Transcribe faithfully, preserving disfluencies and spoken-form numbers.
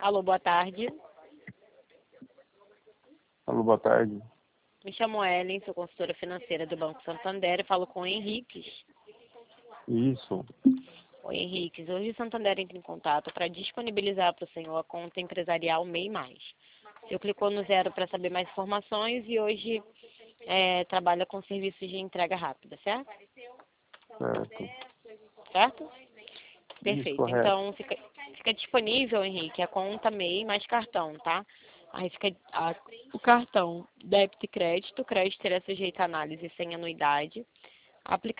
Alô, boa tarde. Alô, boa tarde. Me chamo Ellen, sou consultora financeira do Banco Santander e falo com o Henriques. Isso. Oi, Henriques. Hoje o Santander entra em contato para disponibilizar para o senhor a conta empresarial MEI Mais. O senhor clicou no zero para saber mais informações e hoje é, trabalha com serviços de entrega rápida, certo? Certo. Certo? Isso, Perfeito. correto. Então, fica, fica disponível, Henrique, a conta MEI mais cartão, tá? Aí fica a, o cartão débito e crédito. O crédito será sujeito a análise sem anuidade. Aplica